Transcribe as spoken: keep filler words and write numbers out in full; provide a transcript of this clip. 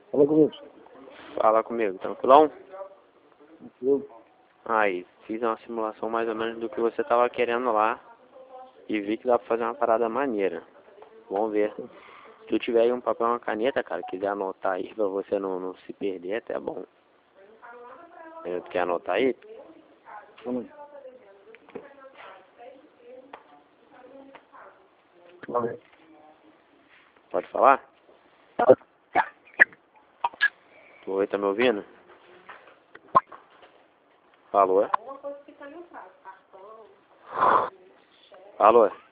Fala comigo. Fala comigo, tranquilão? Eu, Aí, fiz uma simulação mais ou menos do que você tava querendo lá e vi que dá pra fazer uma parada maneira. Vamos ver. Se tu tiver aí um papel e uma caneta, cara, quiser anotar aí pra você não, não se perder, até é bom. Eh, Tu quer anotar aí? vamos aí. Vamos aí. Pode falar? Oi, tá me ouvindo? Alô? Alô?